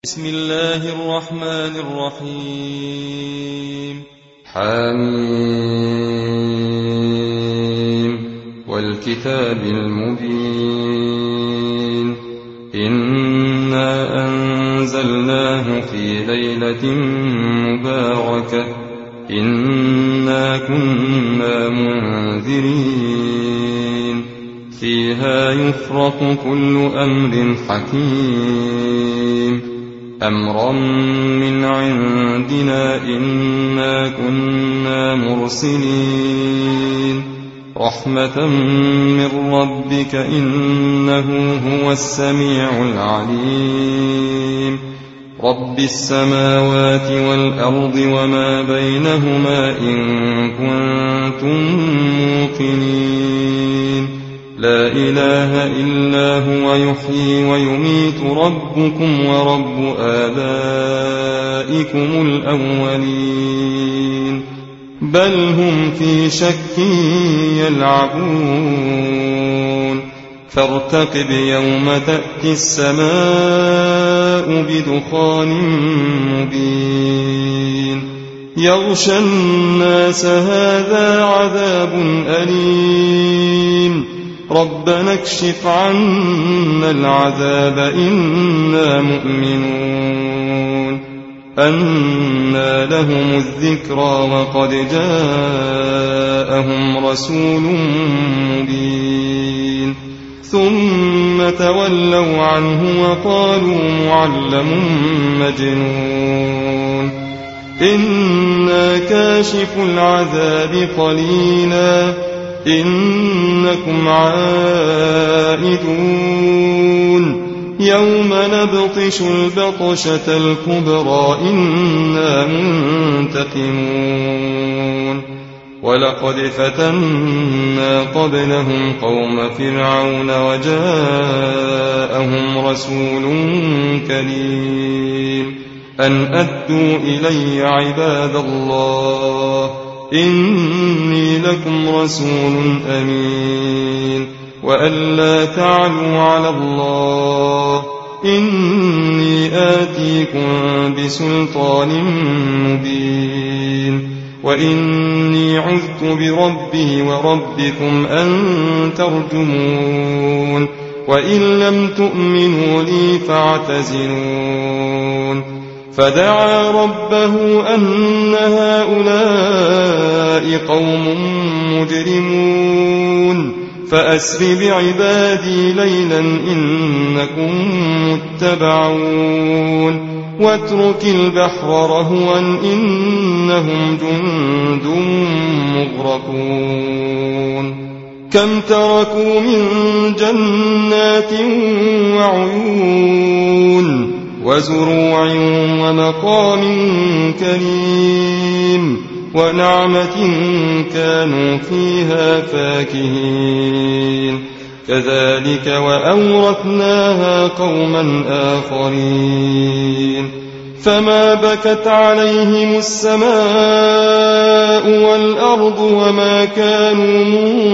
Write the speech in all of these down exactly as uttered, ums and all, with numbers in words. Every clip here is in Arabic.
بسم الله الرحمن الرحيم. حميم والكتاب المبين إنا أنزلناه في ليلة مباركة إنا كنا منذرين فيها يفرق كل أمر حكيم أمرا من عندنا إنا كنا مرسلين رحمة من ربك إنه هو السميع العليم رب السماوات والأرض وما بينهما إن كنتم موقنين لا إله إلا هو يحيي ويميت ربكم ورب آبائكم الأولين بل هم في شك يلعبون فارتقب يوم تأتي السماء بدخان مبين يغشى الناس هذا عذاب أليم ربنا اكشف عنا العذاب إنا مؤمنون أنى لهم الذكرى وقد جاءهم رسول مبين ثم تولوا عنه وقالوا معلم مجنون إنا كاشف العذاب قليلا إنكم عائدون يوم نبطش البطشة الكبرى إنا منتقمون ولقد فتنا قبلهم قوم فرعون وجاءهم رسول كريم أن أدوا إلي عباد الله إني لكم رسول أمين وأن لا تعلوا على الله إني آتيكم بسلطان مبين وإني عذت بربي وربكم أن ترجمون وإن لم تؤمنوا لي فاعتزلون فدعا ربه أن هؤلاء قوم مجرمون فأسر بعبادي ليلا إنكم متبعون واترك البحر رهوا إنهم جند مغرقون كم تركوا من جنات وعيون وزروع ومقام كريم ونعمة كانوا فيها فاكهين كذلك وأورثناها قوما آخرين فما بكت عليهم السماء والأرض وما كانوا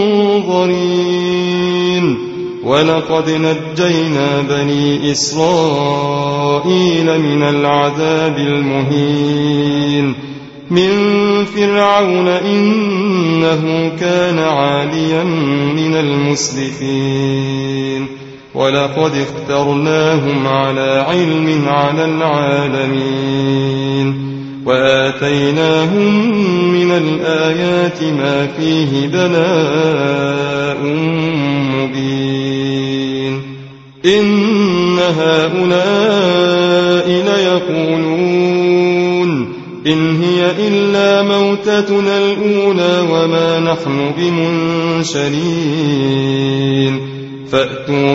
منظرين ولقد نجينا بني إسرائيل من العذاب المهين من فرعون إنه كان عاليا من المسرفين ولقد اخترناهم على علم على العالمين وآتيناهم من الآيات ما فيه بلاء مبين إن هؤلاء ليقولون إن هي إلا موتتنا الأولى وما نحن بمنشرين فأتوا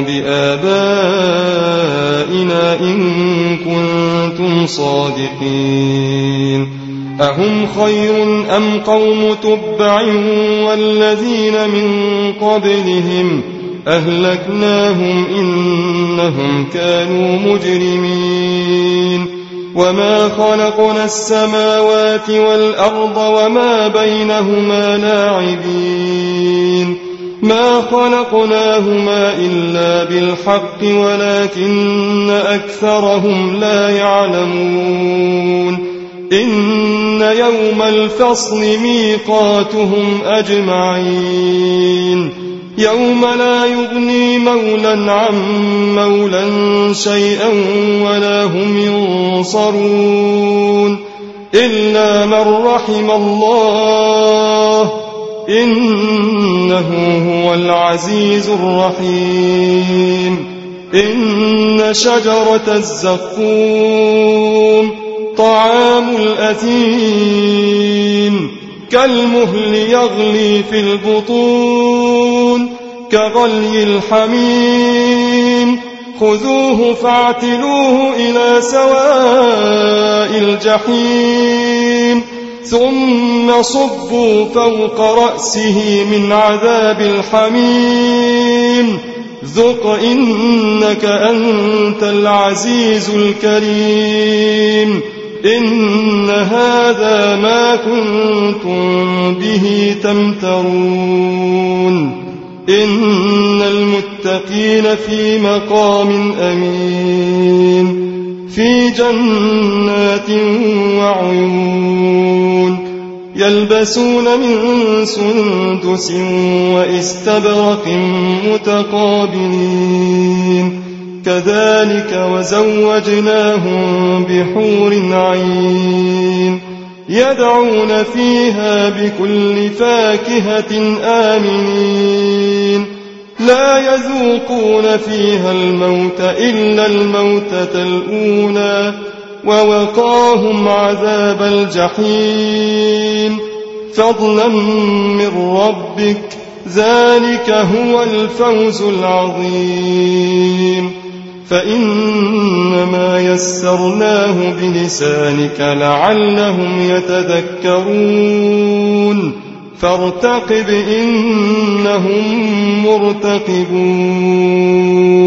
بآبائنا إن كنتم صادقين أهم خير أم قوم تبع والذين من قبلهم أهلكناهم إنهم كانوا مجرمين وما خلقنا السماوات والأرض وما بينهما لاعبين ما خلقناهما إلا بالحق ولكن أكثرهم لا يعلمون إن يوم الفصل ميقاتهم أجمعين يوم لا يغني مولا عن مولا شيئا ولا هم ينصرون إلا من رحم الله إنه هو العزيز الرحيم إن شجرة الزقوم طعام الأثيم كالمهل يغلي في البطون كغلي الحميم خذوه فاعتلوه إلى سواء الجحيم ثم صبوا فوق رأسه من عذاب الحميم ذق إنك أنت العزيز الكريم إن هذا ما كنتم به تمترون إن المتقين في مقام أمين في جنات وعيون يلبسون من سندس واستبرق متقابلين كذلك وزوجناهم بحور عين يدعون فيها بكل فاكهة آمنين لا يذوقون فيها الموت إلا الموتة الأولى ووقاهم عذاب الجحيم فضلا من ربك ذلك هو الفوز العظيم فإنما يسرناه بلسانك لعلهم يتذكرون فارتقب إنهم مرتقبون